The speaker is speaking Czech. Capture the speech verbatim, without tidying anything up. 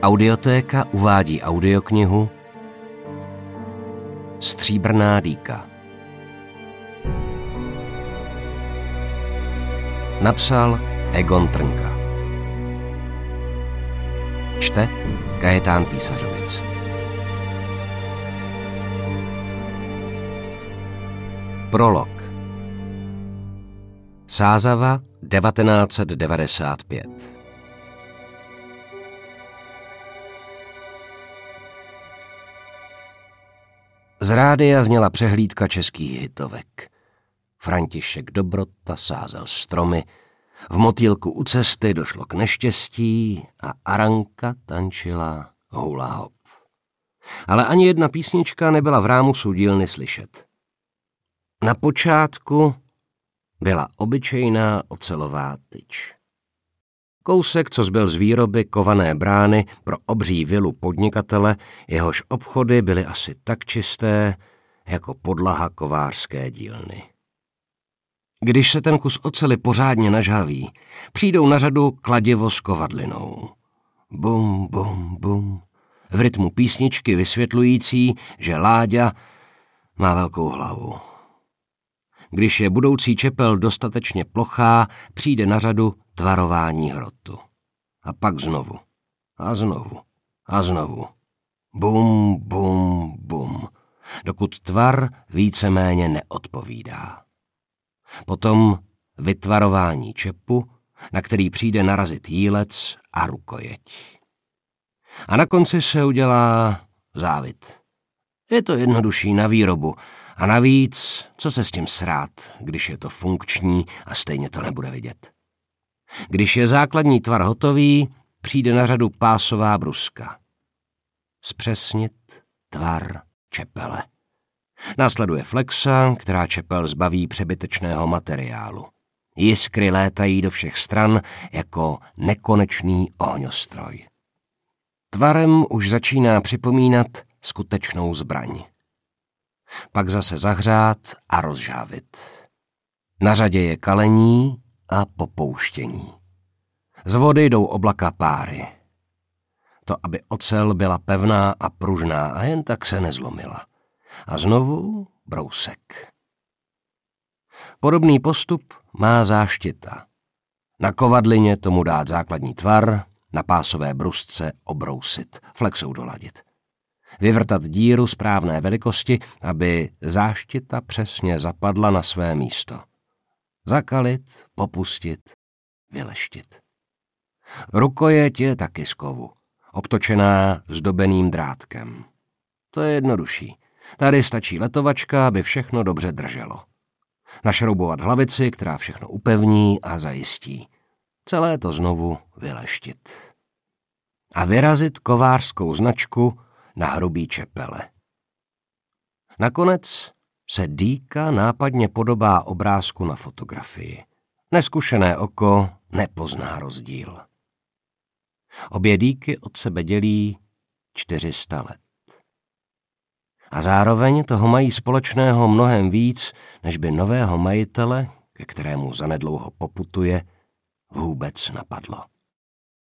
Audiotéka uvádí audioknihu Stříbrná dýka. Napsal Egon Trnka. Čte Kajetán Písařovic. Prolog. Sázava devatenáct set devadesát pět. Z rádia zněla přehlídka českých hitovek. František Dobrota sázel stromy, v motýlku u cesty došlo k neštěstí a Aranka tančila hula hop. Ale ani jedna písnička nebyla v rámusu dílny slyšet. Na počátku byla obyčejná ocelová tyč. Kousek, co zbyl z výroby kované brány pro obří vilu podnikatele, jehož obchody byly asi tak čisté, jako podlaha kovářské dílny. Když se ten kus oceli pořádně nažhaví, přijdou na řadu kladivo s kovadlinou. Bum, bum, bum. V rytmu písničky vysvětlující, že Láďa má velkou hlavu. Když je budoucí čepel dostatečně plochá, přijde na řadu tvarování hrotu. A pak znovu. A znovu. A znovu. Bum, bum, bum. Dokud tvar víceméně neodpovídá. Potom vytvarování čepu, na který přijde narazit jílec a rukojeť. A na konci se udělá závit. Je to jednodušší na výrobu a navíc, co se s tím srát, když je to funkční a stejně to nebude vidět. Když je základní tvar hotový, přijde na řadu pásová bruska. Zpřesnit tvar čepele. Následuje flexa, která čepel zbaví přebytečného materiálu. Jiskry létají do všech stran jako nekonečný ohňostroj. Tvarem už začíná připomínat skutečnou zbraň. Pak zase zahřát a rozžávit. Na řadě je kalení a popouštění. Z vody jdou oblaka páry. To, aby ocel byla pevná a pružná a jen tak se nezlomila. A znovu brousek. Podobný postup má záštita. Na kovadlině tomu dát základní tvar, na pásové brusce obrousit, flexou doladit. Vyvrtat díru správné velikosti, aby záštita přesně zapadla na své místo. Zakalit, popustit, vyleštit. Rukojeť je taky z kovu, obtočená zdobeným drátkem. To je jednodušší. Tady stačí letovačka, aby všechno dobře drželo. Našroubovat hlavici, která všechno upevní a zajistí. Celé to znovu vyleštit. A vyrazit kovářskou značku na hrubý čepele. Nakonec se dýka nápadně podobá obrázku na fotografii. Neskušené oko nepozná rozdíl. Obě dýky od sebe dělí čtyři sta let. A zároveň toho mají společného mnohem víc, než by nového majitele, ke kterému zanedlouho poputuje, vůbec napadlo.